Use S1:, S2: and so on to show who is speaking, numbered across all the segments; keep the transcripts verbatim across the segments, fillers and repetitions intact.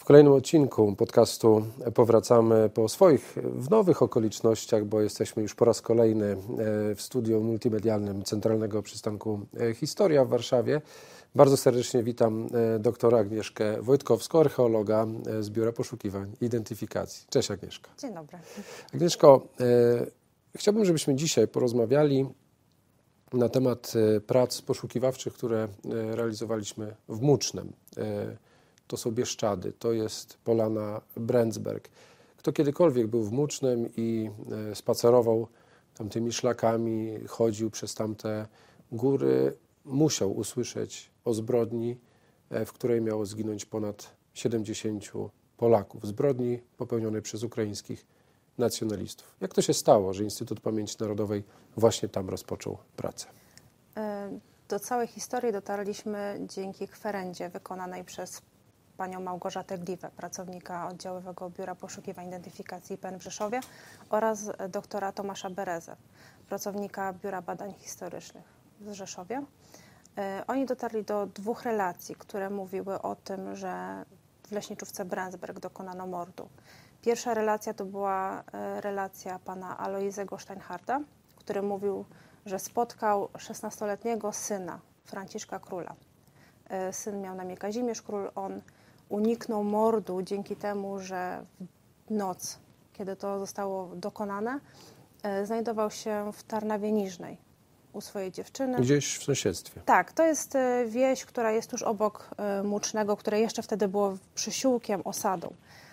S1: W kolejnym odcinku podcastu powracamy po swoich, w nowych okolicznościach, bo jesteśmy już po raz kolejny w studiu multimedialnym Centralnego Przystanku Historia w Warszawie. Bardzo serdecznie witam doktora Agnieszkę Wojtkowską, archeologa z Biura Poszukiwań i Identyfikacji. Cześć Agnieszka.
S2: Dzień dobry.
S1: Agnieszko, chciałbym, żebyśmy dzisiaj porozmawiali na temat prac poszukiwawczych, które realizowaliśmy w Mucznem. To są Bieszczady, to jest Polana Brędzberg. Kto kiedykolwiek był w Mucznem i spacerował tamtymi szlakami, chodził przez tamte góry, musiał usłyszeć o zbrodni, w której miało zginąć ponad siedemdziesięciu Polaków. Zbrodni popełnionej przez ukraińskich nacjonalistów. Jak to się stało, że Instytut Pamięci Narodowej właśnie tam rozpoczął pracę?
S2: Do całej historii dotarliśmy dzięki kwerendzie wykonanej przez panią Małgorzatę Gliwę, pracownika oddziałowego Biura Poszukiwań i Identyfikacji I P N w Rzeszowie, oraz doktora Tomasza Berezę, pracownika Biura Badań Historycznych w Rzeszowie. Oni dotarli do dwóch relacji, które mówiły o tym, że w leśniczówce Brędzberg dokonano mordu. Pierwsza relacja to była relacja pana Alojzego Steinharta, który mówił, że spotkał szesnastoletniego syna Franciszka Króla. Syn miał na imię Kazimierz Król, on uniknął mordu dzięki temu, że w noc, kiedy to zostało dokonane, znajdował się w Tarnawie Niżnej u swojej dziewczyny.
S1: Gdzieś w sąsiedztwie.
S2: Tak, to jest wieś, która jest tuż obok Mucznego, które jeszcze wtedy było przysiłkiem, osadą.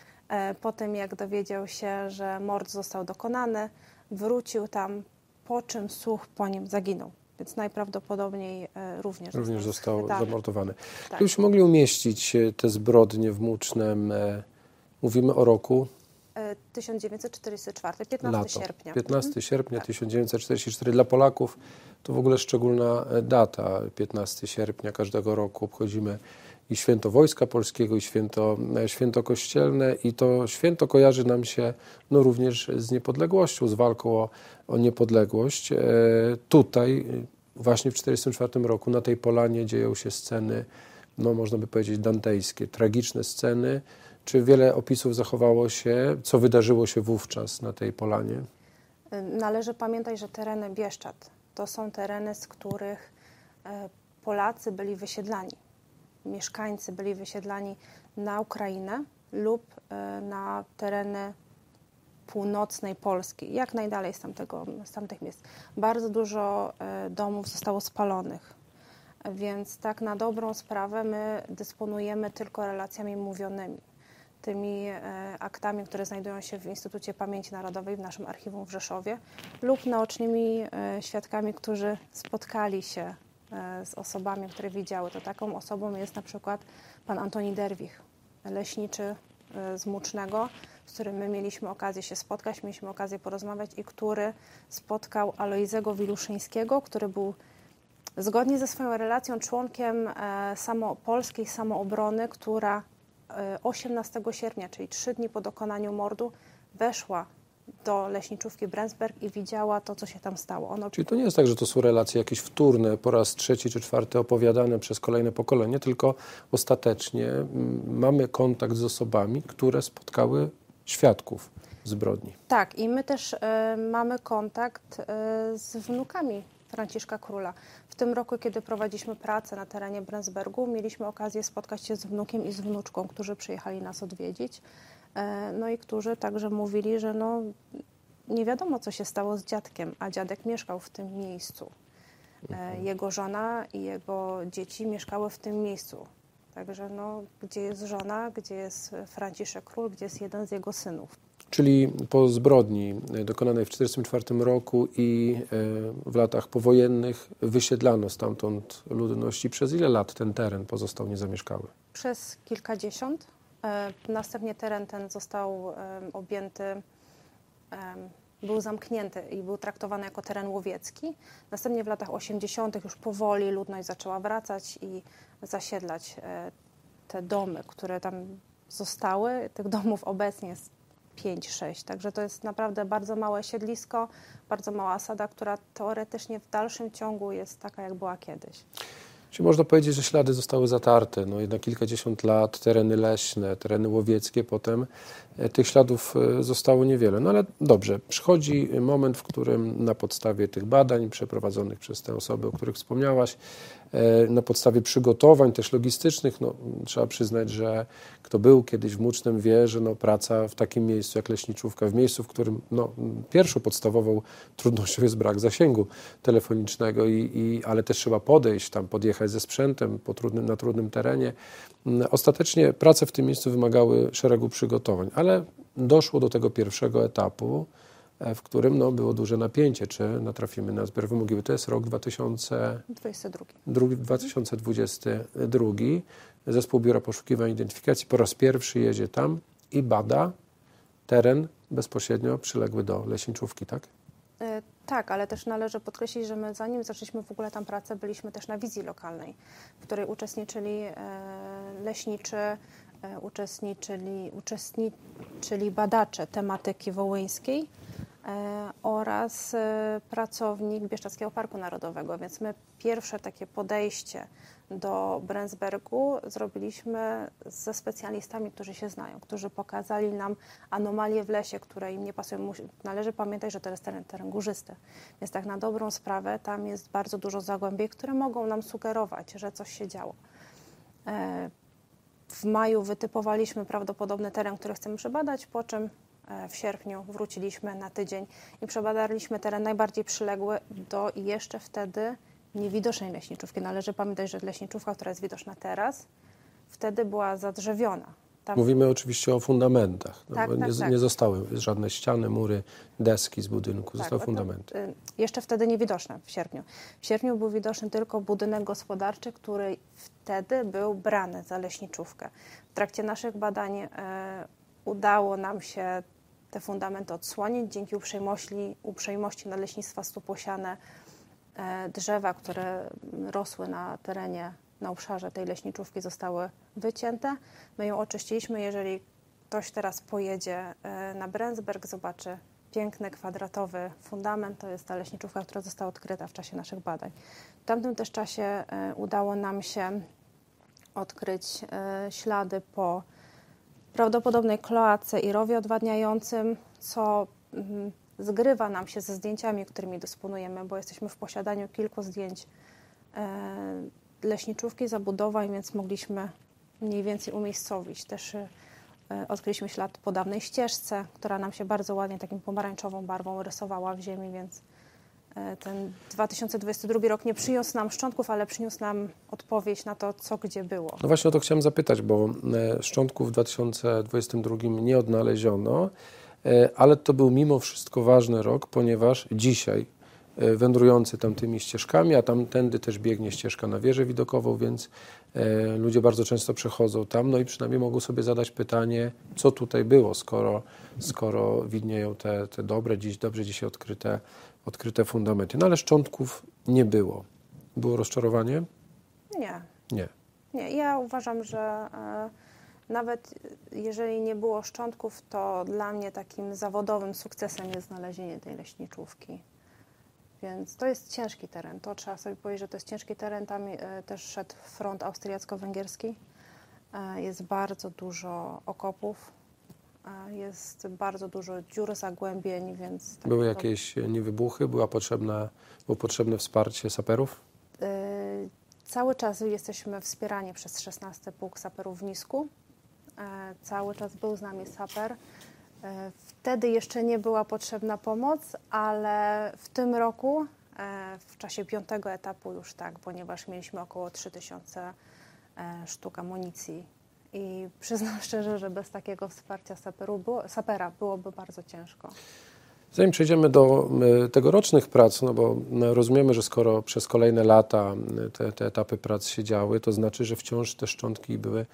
S2: Po tym, jak dowiedział się, że mord został dokonany, wrócił tam, po czym słuch po nim zaginął. Więc najprawdopodobniej również,
S1: również został, został zamordowany.
S2: Tak.
S1: Gdybyśmy mogli umieścić te zbrodnie w Mucznem, mówimy o roku?
S2: tysiąc dziewięćset czterdziesty czwarty, piętnastego sierpnia.
S1: piętnastego sierpnia tak. tysiąc dziewięćset czterdziesty czwarty. Dla Polaków to w ogóle szczególna data. piętnastego sierpnia każdego roku obchodzimy i święto Wojska Polskiego, i święto, święto kościelne, i to święto kojarzy nam się no, również z niepodległością, z walką o, o niepodległość. E, tutaj właśnie w tysiąc dziewięćset czterdziestym czwartym roku na tej polanie dzieją się sceny, no można by powiedzieć dantejskie, tragiczne sceny. Czy wiele opisów zachowało się, co wydarzyło się wówczas na tej polanie?
S2: Należy pamiętać, że tereny Bieszczad to są tereny, z których Polacy byli wysiedlani. Mieszkańcy byli wysiedlani na Ukrainę lub na tereny północnej Polski, jak najdalej z, tamtego, z tamtych miejsc. Bardzo dużo domów zostało spalonych, więc tak na dobrą sprawę my dysponujemy tylko relacjami mówionymi, tymi aktami, które znajdują się w Instytucie Pamięci Narodowej w naszym archiwum w Rzeszowie lub naocznymi świadkami, którzy spotkali się z osobami, które widziały. To taką osobą jest na przykład pan Antoni Derwich, leśniczy z Mucznego, z którym my mieliśmy okazję się spotkać, mieliśmy okazję porozmawiać i który spotkał Alojzego Wiluszyńskiego, który był zgodnie ze swoją relacją członkiem samo, polskiej samoobrony, która osiemnastego sierpnia, czyli trzy dni po dokonaniu mordu, weszła do leśniczówki Brędzberg i widziała to, co się tam stało. Ono...
S1: Czyli to nie jest tak, że to są relacje jakieś wtórne, po raz trzeci czy czwarty opowiadane przez kolejne pokolenie, tylko ostatecznie mamy kontakt z osobami, które spotkały świadków zbrodni.
S2: Tak, i my też y, mamy kontakt y, z wnukami Franciszka Króla. W tym roku, kiedy prowadziliśmy pracę na terenie Brędzbergu, mieliśmy okazję spotkać się z wnukiem i z wnuczką, którzy przyjechali nas odwiedzić. No i którzy także mówili, że no, nie wiadomo, co się stało z dziadkiem, a dziadek mieszkał w tym miejscu. Mhm. Jego żona i jego dzieci mieszkały w tym miejscu. Także no, gdzie jest żona, gdzie jest Franciszek Król, gdzie jest jeden z jego synów.
S1: Czyli po zbrodni dokonanej w tysiąc dziewięćset czterdziestym czwartym roku i w latach powojennych wysiedlano stamtąd ludności. Przez ile lat ten teren pozostał niezamieszkały?
S2: Przez kilkadziesiąt. Następnie teren ten został objęty, był zamknięty i był traktowany jako teren łowiecki. Następnie w latach osiemdziesiątych już powoli ludność zaczęła wracać i zasiedlać te domy, które tam zostały. Tych domów obecnie jest pięć, sześć, także to jest naprawdę bardzo małe siedlisko, bardzo mała osada, która teoretycznie w dalszym ciągu jest taka, jak była kiedyś.
S1: Czyli można powiedzieć, że ślady zostały zatarte. No jednak kilkadziesiąt lat, tereny leśne, tereny łowieckie, potem e, tych śladów e, zostało niewiele. No ale dobrze, przychodzi moment, w którym na podstawie tych badań przeprowadzonych przez te osoby, o których wspomniałaś, e, na podstawie przygotowań też logistycznych, no, trzeba przyznać, że kto był kiedyś w Mucznem wie, że no, praca w takim miejscu jak Leśniczówka, w miejscu, w którym no, pierwszą podstawową trudnością jest brak zasięgu telefonicznego, i, i, ale też trzeba podejść tam, podjechać ze sprzętem po trudnym, na trudnym terenie. Ostatecznie prace w tym miejscu wymagały szeregu przygotowań, ale doszło do tego pierwszego etapu, w którym no, było duże napięcie, czy natrafimy na zbiorowe mogiły. To jest rok dwa tysiące dwudziesty drugi. Zespół Biura Poszukiwań i Identyfikacji po raz pierwszy jedzie tam i bada teren bezpośrednio przyległy do Leśniczówki, tak?
S2: E, Tak, ale też należy podkreślić, że my zanim zaczęliśmy w ogóle tam pracę, byliśmy też na wizji lokalnej, w której uczestniczyli e, leśniczy, e, uczestniczyli, uczestniczyli badacze tematyki wołyńskiej e, oraz e, pracownik Bieszczadzkiego Parku Narodowego, więc my pierwsze takie podejście do Bręsbergu zrobiliśmy ze specjalistami, którzy się znają, którzy pokazali nam anomalie w lesie, które im nie pasują. Należy pamiętać, że to jest teren, teren górzysty, więc tak na dobrą sprawę tam jest bardzo dużo zagłębień, które mogą nam sugerować, że coś się działo. W maju wytypowaliśmy prawdopodobny teren, który chcemy przebadać, po czym w sierpniu wróciliśmy na tydzień i przebadaliśmy teren najbardziej przyległy do jeszcze wtedy niewidocznej Leśniczówki. Należy pamiętać, że Leśniczówka, która jest widoczna teraz, wtedy była zadrzewiona. Tam...
S1: Mówimy oczywiście o fundamentach. No,
S2: tak,
S1: bo
S2: tak,
S1: nie,
S2: tak.
S1: nie zostały żadne ściany, mury, deski z budynku,
S2: tak,
S1: zostały
S2: to,
S1: fundamenty.
S2: y, jeszcze wtedy niewidoczne w sierpniu. W sierpniu był widoczny tylko budynek gospodarczy, który wtedy był brany za Leśniczówkę. W trakcie naszych badań y, udało nam się te fundamenty odsłonić dzięki uprzejmości, uprzejmości Nadleśnictwa Stuposiane. Drzewa, które rosły na terenie, na obszarze tej leśniczówki, zostały wycięte. My ją oczyściliśmy. Jeżeli ktoś teraz pojedzie na Bręsberg, zobaczy piękny, kwadratowy fundament, to jest ta leśniczówka, która została odkryta w czasie naszych badań. W tamtym też czasie udało nam się odkryć ślady po prawdopodobnej kloace i rowie odwadniającym, co zgrywa nam się ze zdjęciami, którymi dysponujemy, bo jesteśmy w posiadaniu kilku zdjęć e, leśniczówki, zabudowań, więc mogliśmy mniej więcej umiejscowić. Też e, odkryliśmy ślad po dawnej ścieżce, która nam się bardzo ładnie takim pomarańczową barwą rysowała w ziemi, więc e, ten dwa tysiące dwudziesty drugi rok nie przyniósł nam szczątków, ale przyniósł nam odpowiedź na to, co gdzie było.
S1: No właśnie o to chciałem zapytać, bo e, szczątków w dwa tysiące dwudziestym drugim nie odnaleziono, ale to był mimo wszystko ważny rok, ponieważ dzisiaj wędrujący tamtymi ścieżkami, a tamtędy też biegnie ścieżka na wieżę widokową, więc ludzie bardzo często przechodzą tam, no i przynajmniej mogą sobie zadać pytanie, co tutaj było, skoro, skoro widnieją te, te dobre, dziś, dobrze dzisiaj odkryte, odkryte fundamenty. No ale szczątków nie było. Było rozczarowanie?
S2: Nie.
S1: Nie.
S2: Nie. Ja uważam, że e, nawet jeżeli nie było szczątków, to dla mnie takim zawodowym sukcesem jest znalezienie tej leśniczówki. Więc to jest ciężki teren. To trzeba sobie powiedzieć, że to jest ciężki teren. Tam e, też szedł front austriacko-węgierski. E, jest bardzo dużo okopów. E, jest bardzo dużo dziur, zagłębień, więc... Tak
S1: Były
S2: to,
S1: jakieś niewybuchy? Była potrzebna, było potrzebne wsparcie saperów?
S2: e, cały czas jesteśmy wspierani przez szesnasty Pułk Saperów w Nisku. E, cały czas był z nami saper. E, wtedy jeszcze nie była potrzebna pomoc, ale w tym roku, e, w czasie piątego etapu już tak, ponieważ mieliśmy około trzy tysiące e, sztuk amunicji i przyznam szczerze, że bez takiego wsparcia saperu było, sapera byłoby bardzo ciężko.
S1: Zanim przejdziemy do y, tegorocznych prac, no bo y, rozumiemy, że skoro przez kolejne lata y, te, te etapy prac się działy, to znaczy, że wciąż te szczątki były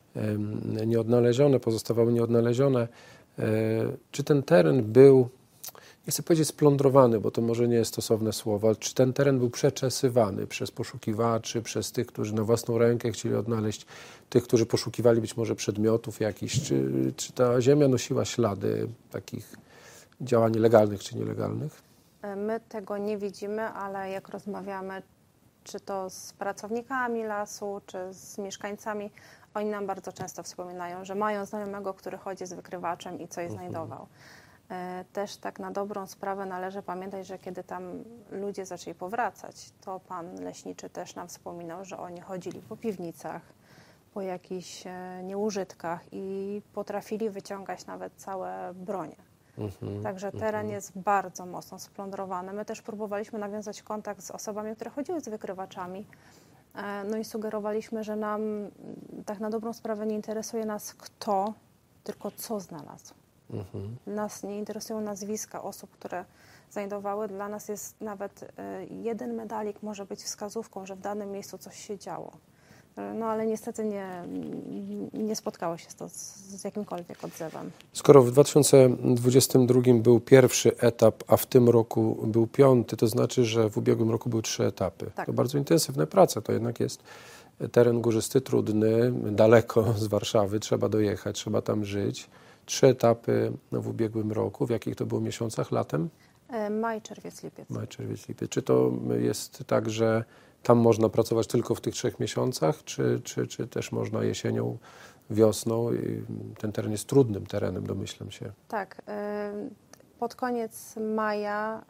S1: y, nieodnalezione, pozostawały nieodnalezione. Y, czy ten teren był, nie chcę powiedzieć splądrowany, bo to może nie jest stosowne słowo, ale czy ten teren był przeczesywany przez poszukiwaczy, przez tych, którzy na własną rękę chcieli odnaleźć, tych, którzy poszukiwali być może przedmiotów jakichś, czy, czy ta ziemia nosiła ślady takich działań legalnych czy nielegalnych?
S2: My tego nie widzimy, ale jak rozmawiamy czy to z pracownikami lasu, czy z mieszkańcami, oni nam bardzo często wspominają, że mają znajomego, który chodzi z wykrywaczem i coś
S1: Mhm.
S2: znajdował. Też tak na dobrą sprawę należy pamiętać, że kiedy tam ludzie zaczęli powracać, to pan leśniczy też nam wspominał, że oni chodzili po piwnicach, po jakichś nieużytkach i potrafili wyciągać nawet całe bronie.
S1: Mhm.
S2: Także teren jest bardzo mocno splądrowany. My też próbowaliśmy nawiązać kontakt z osobami, które chodziły z wykrywaczami. No i sugerowaliśmy, że nam tak na dobrą sprawę nie interesuje nas kto, tylko co znalazł.
S1: Mhm.
S2: Nas nie interesują nazwiska osób, które znajdowały. Dla nas jest nawet jeden medalik może być wskazówką, że w danym miejscu coś się działo. No ale niestety nie, nie spotkało się to z, z jakimkolwiek odzewem.
S1: Skoro w dwa tysiące dwudziestym drugim był pierwszy etap, a w tym roku był piąty, to znaczy, że w ubiegłym roku były trzy etapy.
S2: Tak.
S1: To bardzo intensywne prace. To jednak jest teren górzysty, trudny, daleko z Warszawy. Trzeba dojechać, trzeba tam żyć. Trzy etapy w ubiegłym roku. W jakich to było miesiącach? Latem?
S2: Maj, czerwiec, lipiec.
S1: Maj, czerwiec, lipiec. Czy to jest tak, że tam można pracować tylko w tych trzech miesiącach, czy, czy, czy też można jesienią, wiosną? Ten teren jest trudnym terenem, domyślam się.
S2: Tak. Pod koniec maja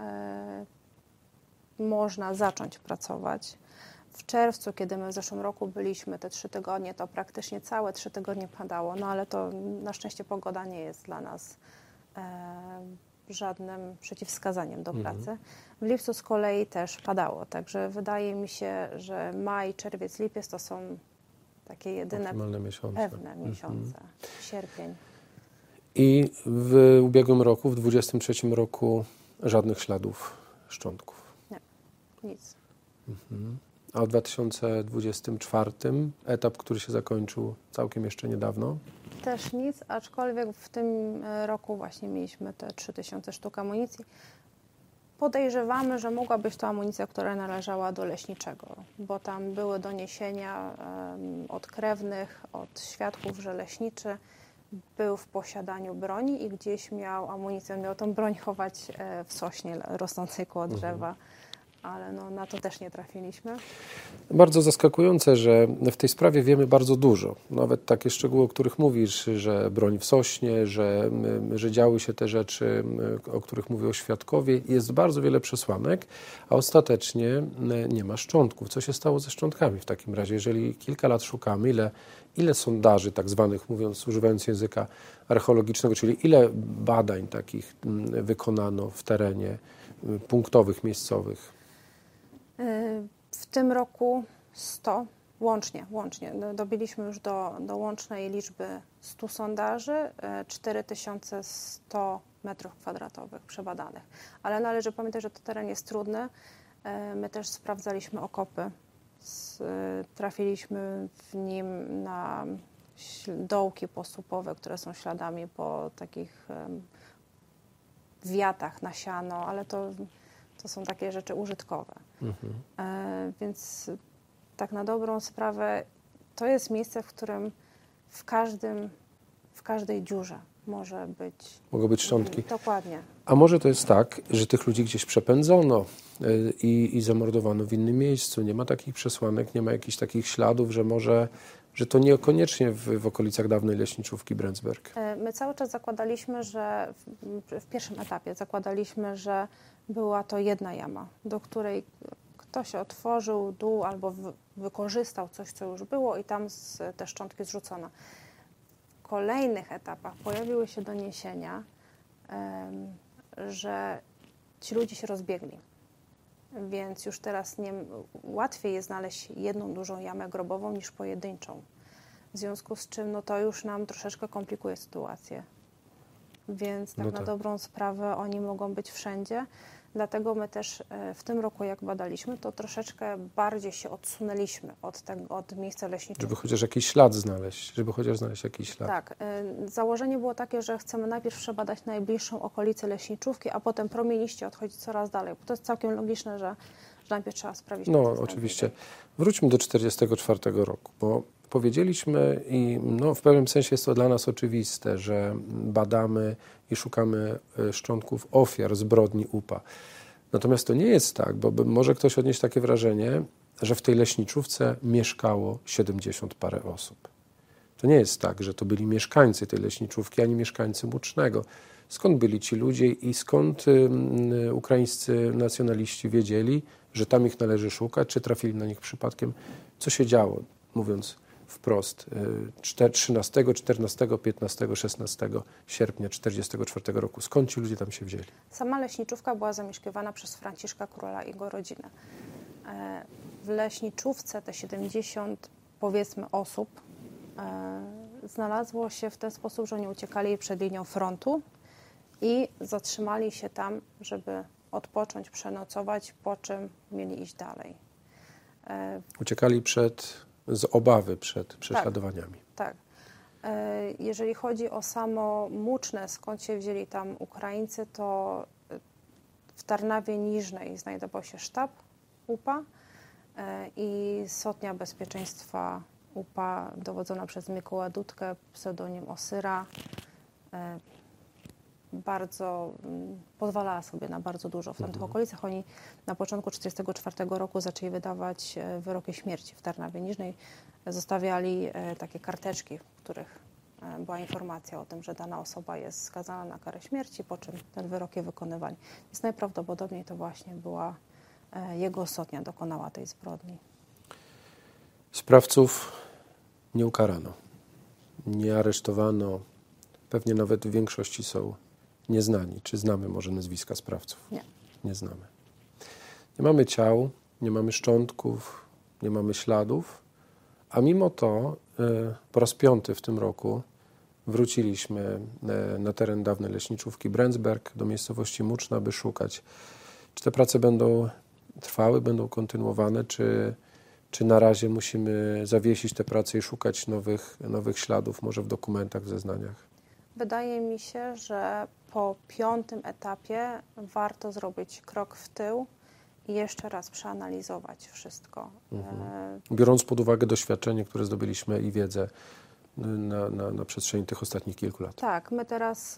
S2: można zacząć pracować. W czerwcu, kiedy my w zeszłym roku byliśmy te trzy tygodnie, to praktycznie całe trzy tygodnie padało, no ale to na szczęście pogoda nie jest dla nas żadnym przeciwwskazaniem do pracy. Mhm. W lipcu z kolei też padało, także wydaje mi się, że maj, czerwiec, lipiec to są takie jedyne
S1: miesiące.
S2: pewne miesiące. Mhm. Sierpień.
S1: I w ubiegłym roku, w dwudziestym trzecim roku żadnych śladów szczątków?
S2: Nie, nic.
S1: Mhm. A w dwa tysiące dwudziestym czwartym etap, który się zakończył całkiem jeszcze niedawno?
S2: Też nic, aczkolwiek w tym roku właśnie mieliśmy te trzy tysiące sztuk amunicji. Podejrzewamy, że mogła być to amunicja, która należała do leśniczego, bo tam były doniesienia um, od krewnych, od świadków, że leśniczy był w posiadaniu broni i gdzieś miał amunicję, miał tą broń chować e, w sośnie rosnącej koło drzewa. Mhm. Ale no, na to też nie trafiliśmy.
S1: Bardzo zaskakujące, że w tej sprawie wiemy bardzo dużo. Nawet takie szczegóły, o których mówisz, że broń w sośnie, że, że działy się te rzeczy, o których mówią świadkowie. Jest bardzo wiele przesłanek, a ostatecznie nie ma szczątków. Co się stało ze szczątkami w takim razie? Jeżeli kilka lat szukamy, ile, ile sondaży tak zwanych, mówiąc, używając języka archeologicznego, czyli ile badań takich wykonano w terenie punktowych, miejscowych?
S2: W tym roku sto, łącznie, łącznie. Dobiliśmy już do, do łącznej liczby stu sondaży, cztery tysiące sto metrów kwadratowych przebadanych. Ale należy pamiętać, że to teren jest trudny. My też sprawdzaliśmy okopy. Trafiliśmy w nim na dołki posłupowe, które są śladami po takich wiatach na siano, ale to To są takie rzeczy użytkowe. Mhm. E, więc tak na dobrą sprawę to jest miejsce, w którym w każdym, w każdej dziurze może być...
S1: Mogą być szczątki.
S2: Dokładnie.
S1: A może to jest tak, że tych ludzi gdzieś przepędzono y, i, i zamordowano w innym miejscu? Nie ma takich przesłanek, nie ma jakichś takich śladów, że może... że to niekoniecznie w, w okolicach dawnej leśniczówki Bremsberg.
S2: My cały czas zakładaliśmy, że w, w pierwszym etapie zakładaliśmy, że była to jedna jama, do której ktoś otworzył dół albo w, wykorzystał coś, co już było i tam z, te szczątki zrzucono. W kolejnych etapach pojawiły się doniesienia, um, że ci ludzie się rozbiegli. Więc już teraz nie, łatwiej jest znaleźć jedną dużą jamę grobową niż pojedynczą. W związku z czym no to już nam troszeczkę komplikuje sytuację. Więc tak, no tak na dobrą sprawę oni mogą być wszędzie. Dlatego my też w tym roku, jak badaliśmy, to troszeczkę bardziej się odsunęliśmy od, tego, od miejsca leśniczego.
S1: Żeby chociaż jakiś ślad znaleźć, żeby chociaż znaleźć jakiś ślad.
S2: Tak. Założenie było takie, że chcemy najpierw przebadać najbliższą okolicę leśniczówki, a potem promieniście odchodzić coraz dalej. Bo to jest całkiem logiczne, że, że najpierw trzeba sprawdzić.
S1: No, oczywiście. Wróćmy do czterdziestego czwartego roku, bo powiedzieliśmy i no, w pewnym sensie jest to dla nas oczywiste, że badamy i szukamy szczątków ofiar zbrodni U P A. Natomiast to nie jest tak, bo może ktoś odnieść takie wrażenie, że w tej leśniczówce mieszkało siedemdziesiąt parę osób. To nie jest tak, że to byli mieszkańcy tej leśniczówki, ani mieszkańcy Mucznego. Skąd byli ci ludzie i skąd y, ukraińscy nacjonaliści wiedzieli, że tam ich należy szukać, czy trafili na nich przypadkiem? Co się działo, mówiąc wprost, trzynastego, czternastego, piętnastego, szesnastego sierpnia tysiąc dziewięćset czterdziestego czwartego roku? Skąd ci ludzie tam się wzięli?
S2: Sama leśniczówka była zamieszkiwana przez Franciszka Króla i jego rodzinę. W leśniczówce te siedemdziesiąt, powiedzmy, osób znalazło się w ten sposób, że oni uciekali przed linią frontu i zatrzymali się tam, żeby odpocząć, przenocować, po czym mieli iść dalej.
S1: Uciekali przed, z obawy przed prześladowaniami.
S2: Tak, tak. Jeżeli chodzi o samo Muczne, skąd się wzięli tam Ukraińcy, to w Tarnawie Niżnej znajdował się sztab U P A i Sotnia Bezpieczeństwa U P A dowodzona przez Mikołaja Dudkę, pseudonim Osyra, bardzo pozwalała sobie na bardzo dużo w tamtych mhm. okolicach. Oni na początku tysiąc dziewięćset czterdziestego czwartego roku zaczęli wydawać wyroki śmierci w Tarnawie Niżnej. Zostawiali takie karteczki, w których była informacja o tym, że dana osoba jest skazana na karę śmierci, po czym ten wyrok je wykonywali. Więc najprawdopodobniej to właśnie była jego sotnia, dokonała tej zbrodni.
S1: Sprawców nie ukarano, nie aresztowano, pewnie nawet w większości są nieznani. Czy znamy może nazwiska sprawców?
S2: Nie.
S1: Nie znamy. Nie mamy ciał, nie mamy szczątków, nie mamy śladów, a mimo to y, po raz piąty w tym roku wróciliśmy y, na teren dawnej leśniczówki Brędzberg do miejscowości Muczna, by szukać. Czy te prace będą trwały, będą kontynuowane, czy, czy na razie musimy zawiesić te prace i szukać nowych, nowych śladów, może w dokumentach, w zeznaniach?
S2: Wydaje mi się, że po piątym etapie warto zrobić krok w tył i jeszcze raz przeanalizować wszystko.
S1: Mhm. Biorąc pod uwagę doświadczenie, które zdobyliśmy i wiedzę na, na, na przestrzeni tych ostatnich kilku lat.
S2: Tak, my teraz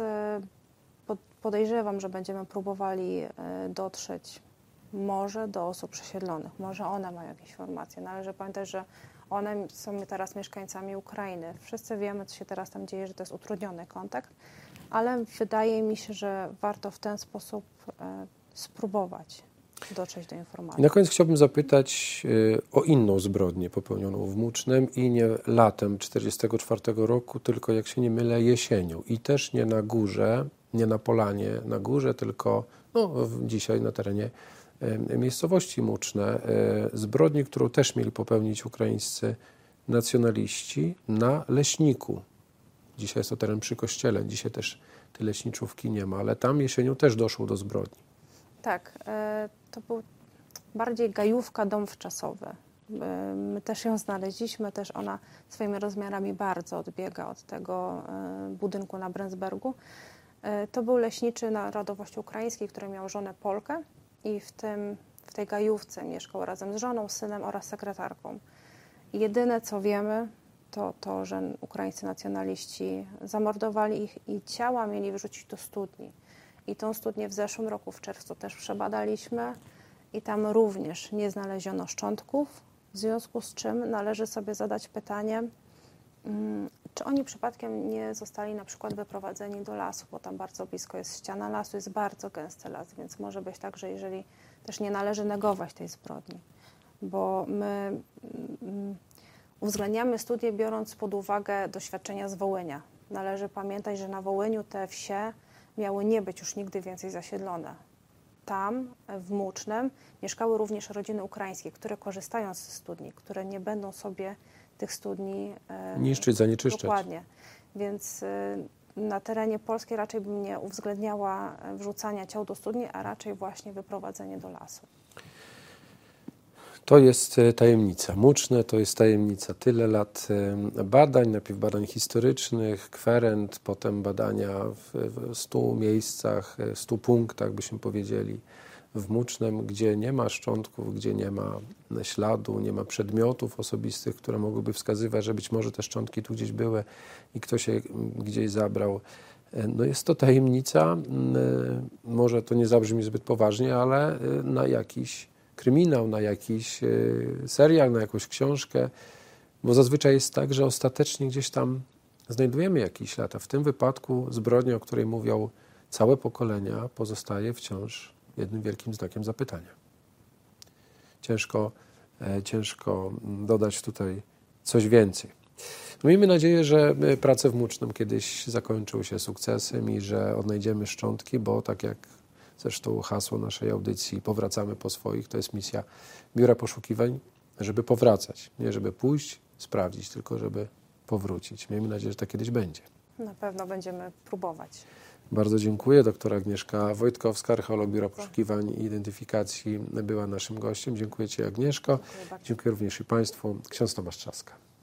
S2: podejrzewam, że będziemy próbowali dotrzeć może do osób przesiedlonych, może one mają jakieś informacje. Należy pamiętać, że one są teraz mieszkańcami Ukrainy. Wszyscy wiemy, co się teraz tam dzieje, że to jest utrudniony kontakt, ale wydaje mi się, że warto w ten sposób e, spróbować dotrzeć do informacji.
S1: I na koniec chciałbym zapytać y, o inną zbrodnię popełnioną w Mucznem i nie latem tysiąc dziewięćset czterdziestego czwartego roku, tylko, jak się nie mylę, jesienią. I też nie na górze, nie na polanie na górze, tylko no, dzisiaj na terenie miejscowości Muczne, zbrodni, którą też mieli popełnić ukraińscy nacjonaliści na Leśniku. Dzisiaj jest to teren przy kościele, dzisiaj też tej leśniczówki nie ma, ale tam jesienią też doszło do zbrodni.
S2: Tak, to był bardziej gajówka, dom wczasowy. My też ją znaleźliśmy, też ona swoimi rozmiarami bardzo odbiega od tego budynku na Brędzbergu. To był leśniczy narodowości ukraińskiej, który miał żonę Polkę i w, tym, w tej gajówce mieszkał razem z żoną, synem oraz sekretarką. I jedyne, co wiemy, to to, że ukraińscy nacjonaliści zamordowali ich i ciała mieli wyrzucić do studni. I tą studnię w zeszłym roku, w czerwcu, też przebadaliśmy i tam również nie znaleziono szczątków, w związku z czym należy sobie zadać pytanie, czy oni przypadkiem nie zostali na przykład wyprowadzeni do lasu, bo tam bardzo blisko jest ściana lasu, jest bardzo gęsty las, więc może być tak, że jeżeli też nie należy negować tej zbrodni, bo my uwzględniamy studię, biorąc pod uwagę doświadczenia z Wołynia. Należy pamiętać, że na Wołyniu te wsie miały nie być już nigdy więcej zasiedlone. Tam, w Mucznem, mieszkały również rodziny ukraińskie, które korzystają z studni, które nie będą sobie tych studni e,
S1: niszczyć, zanieczyszczać.
S2: Dokładnie. Więc e, na terenie Polski raczej bym nie uwzględniała wrzucania ciał do studni, a raczej właśnie wyprowadzenie do lasu.
S1: To jest tajemnica. Muczne to jest tajemnica. Tyle lat badań, najpierw badań historycznych, kwerent, potem badania w, w stu miejscach, stu punktach, byśmy powiedzieli, w Mucznem, gdzie nie ma szczątków, gdzie nie ma śladu, nie ma przedmiotów osobistych, które mogłyby wskazywać, że być może te szczątki tu gdzieś były i ktoś je gdzieś zabrał. No jest to tajemnica, może to nie zabrzmi zbyt poważnie, ale na jakiś kryminał, na jakiś serial, na jakąś książkę, bo zazwyczaj jest tak, że ostatecznie gdzieś tam znajdujemy jakiś ślad, a w tym wypadku zbrodnia, o której mówią całe pokolenia, pozostaje wciąż jednym wielkim znakiem zapytania. Ciężko, e, ciężko dodać tutaj coś więcej. Miejmy nadzieję, że prace w Mucznem kiedyś zakończą się sukcesem i że odnajdziemy szczątki, bo tak jak zresztą hasło naszej audycji "Powracamy po swoich", to jest misja Biura Poszukiwań, żeby powracać, nie żeby pójść, sprawdzić, tylko żeby powrócić. Miejmy nadzieję, że tak kiedyś będzie.
S2: Na pewno będziemy próbować.
S1: Bardzo dziękuję. Doktor Agnieszka Wojtkowska, archeolog Biura Poszukiwań i Identyfikacji, była naszym gościem. Dziękuję Ci, Agnieszko.
S2: Dziękuję bardzo.
S1: Dziękuję również i Państwu. Ksiądz Tomasz Trzaska.